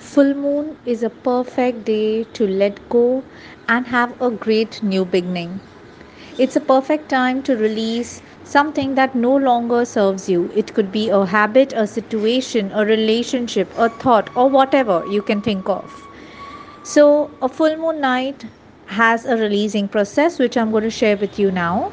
Full moon is a perfect day to let go and have a great new beginning. It's a perfect time to release something that no longer serves you. It could be a habit, a situation, a relationship, a thought, or whatever you can think of. So, a full moon night has a releasing process which I'm going to share with you now.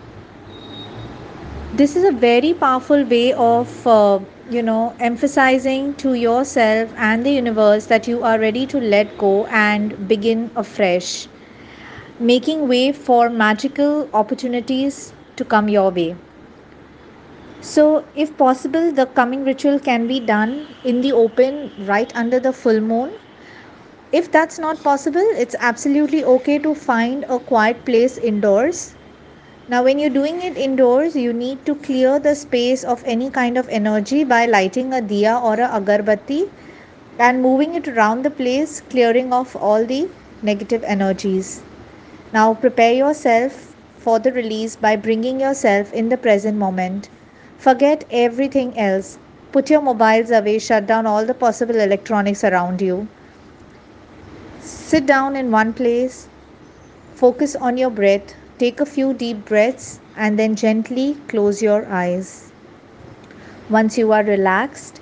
This is a very powerful way of emphasizing to yourself and the universe that you are ready to let go and begin afresh, making way for magical opportunities to come your way. So, if possible, the coming ritual can be done in the open right under the full moon. If that's not possible, it's absolutely okay to find a quiet place indoors. Now, when you're doing it indoors, you need to clear the space of any kind of energy by lighting a diya or a agarbatti and moving it around the place, clearing off all the negative energies. Now, prepare yourself for the release by bringing yourself in the present moment. Forget everything else. Put your mobiles away, shut down all the possible electronics around you. Sit down in one place, focus on your breath, take a few deep breaths, and then gently close your eyes. Once you are relaxed,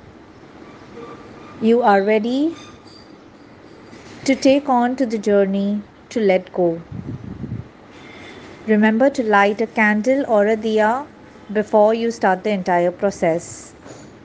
you are ready to take on to the journey to let go. Remember to light a candle or a diya before you start the entire process.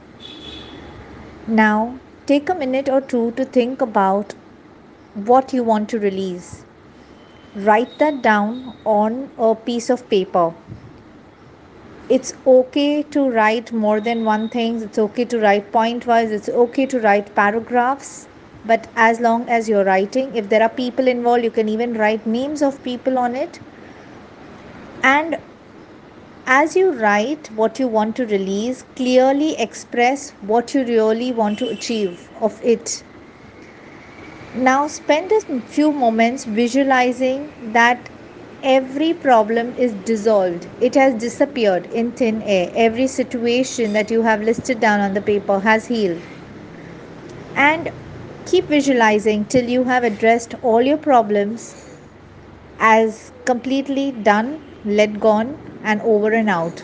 Now, take a minute or two to think about what you want to release. Write that down on a piece of paper. It's okay to write more than one thing. It's okay to write point wise. It's okay to write paragraphs. But as long as you're writing, if there are people involved, you can even write names of people on it. And as you write what you want to release, clearly express what you really want to achieve of it. Now, spend a few moments visualizing that every problem is dissolved. It has disappeared in thin air. Every situation that you have listed down on the paper has healed. And keep visualizing till you have addressed all your problems as completely done, let gone, and over and out.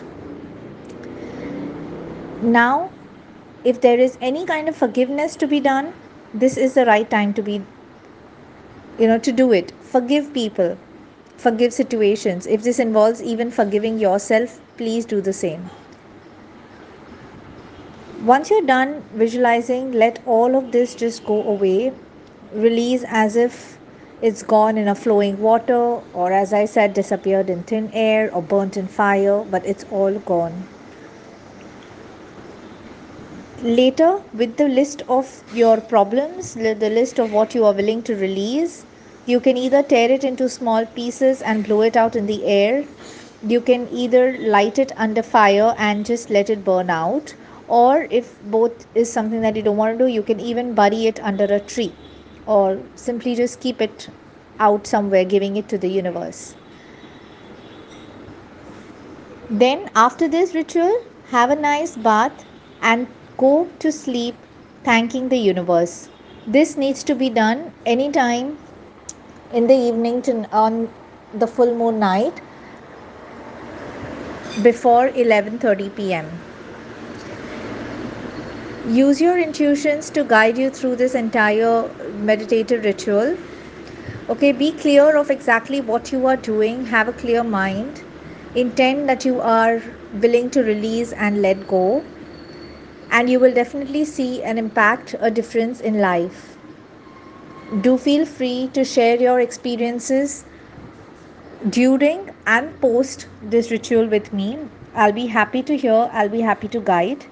Now, if there is any kind of forgiveness to be done, this is the right time to be, to do it. Forgive people, forgive situations. If this involves even forgiving yourself, please do the same. Once you're done visualizing, let all of this just go away. Release as if it's gone in a flowing water, or as I said, disappeared in thin air or burnt in fire, but it's all gone. Later, with the list of your problems, the list of what you are willing to release, you can either tear it into small pieces and blow it out in the air. You can either light it under fire and just let it burn out, or if both is something that you don't want to do, you can even bury it under a tree or simply just keep it out somewhere, giving it to the universe. Then, after this ritual, have a nice bath and go to sleep thanking the universe. This needs to be done anytime in the evening on the full moon night before 11:30 p.m. Use your intuitions to guide you through this entire meditative ritual. Okay, be clear of exactly what you are doing, have a clear mind, intend that you are willing to release and let go, and you will definitely see an impact, a difference in life. Do feel free to share your experiences during and post this ritual with me. I'll be happy to hear, I'll be happy to guide.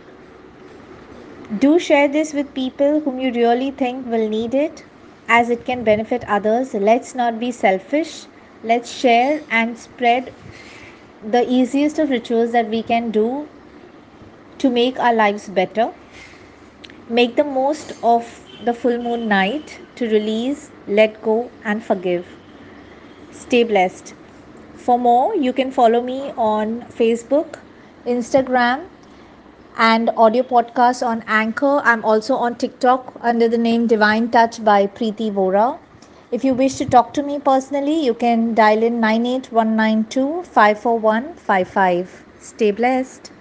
Do share this with people whom you really think will need it, as it can benefit others. Let's not be selfish. Let's share and spread the easiest of rituals that we can do to make our lives better. Make the most of the full moon night to release, let go, and forgive. Stay blessed. For more, you can follow me on Facebook, Instagram, and audio podcasts on Anchor. I'm also on TikTok under the name Divine Touch by Preeti Vora. If you wish to talk to me personally, you can dial in 98192 54155. Stay blessed.